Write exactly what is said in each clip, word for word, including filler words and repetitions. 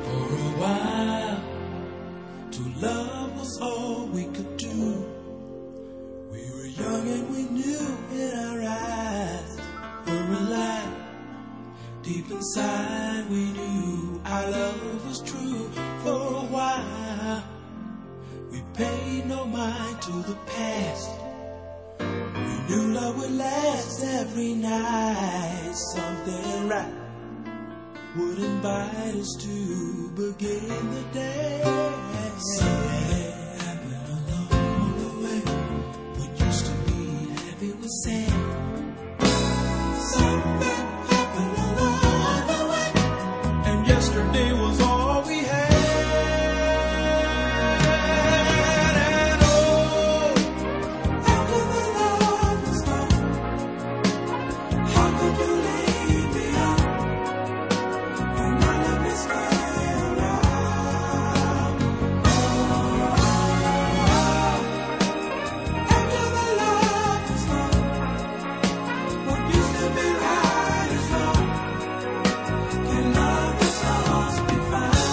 For a while, to love was all we could do. We were young and we knew in our eyes were alive. Deep inside we knew our love was true. For a while, we paid no mind to the past. We knew love would last every night. Something right would invite us to begin the day. Something happened along the way. What used to be happy was sad. Something happened along the way, and yesterday was all we had. And oh, after the love was gone, how could you leave me on? And I let me stay around. After the love was gone, what used to be right is wrong. Can love the souls be found?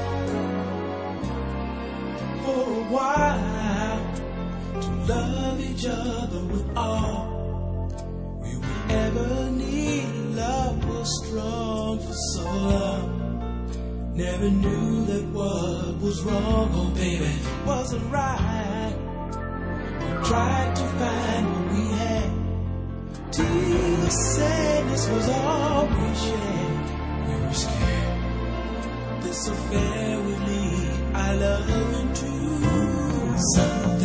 For a while, to love each other with all we would ever need. Love was strong for so long. Never knew that what was wrong, oh baby, wasn't right. We tried to find what we had. Tears, sadness was all we shared. We were scared this affair would lead our love into something.